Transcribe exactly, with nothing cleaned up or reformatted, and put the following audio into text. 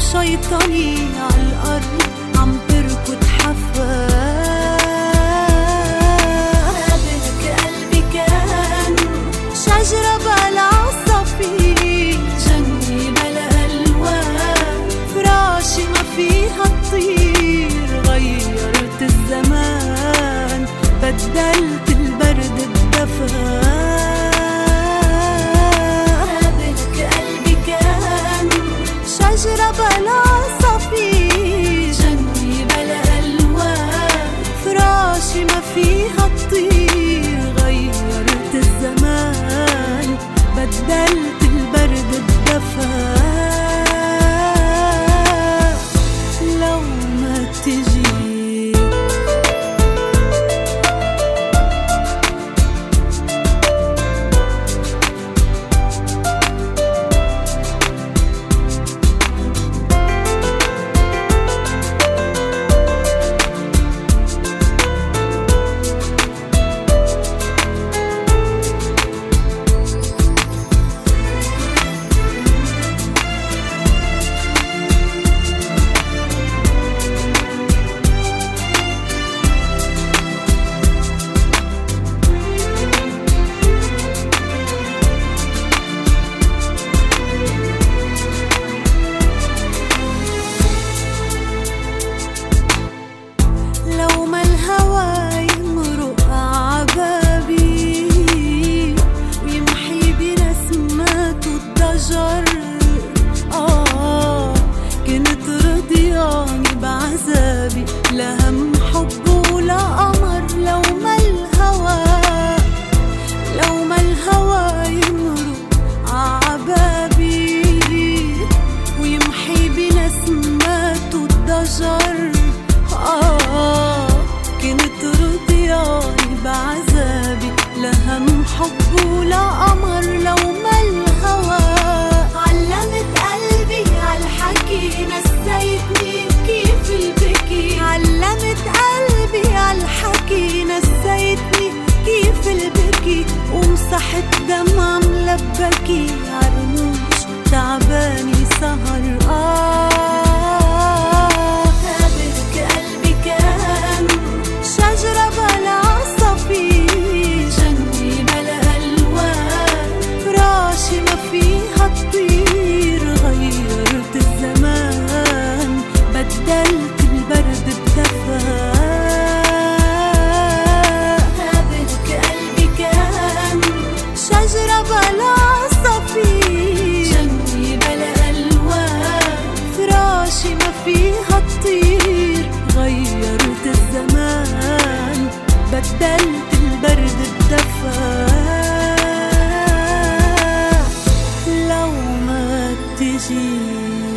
شيطاني عالأرض عم تركض حفاه. قابلك قلبي كان شجرة بلا عصافير، جنة بلا ألوان، فراشي ما فيها تطير. غيرت الزمان بدلت البرد بدفا. شجرة بلا عصافير، جنة بلا ألوان، فراشي ما فيها تطير. غيرت الزمان بدلت البرد بدفا. لو ما تجي آه كنت رضياني بعذابي، لا هم حب ولا قمر. لو ما الهوى لو ما الهوى يمرق عبابي ويمحي بنسماته الضجر. آه كنت رضياني بعذابي، لا هم حب ولا قمر. لو ما الهوى علمت قلبي عالحكي، نسيتني كيف البكي. علمت قلبي عالحكي، نسيتني كيف البكي. ومسحت دمع ملبكي عرموش تعباني سهر. آه قابلك قلبي كان شجرة بلا عصافير، جنة بلا ألوان، فراشي ما فيها تطير. غيرت الزمان بدلت البرد بدفا. قابلك قلبي كان شجرة بلا عصافير، جنة بلا ألوان، فراشي ما فيها تطير. غيرت الزمان بدلت البرد بدفا. لو ما تجي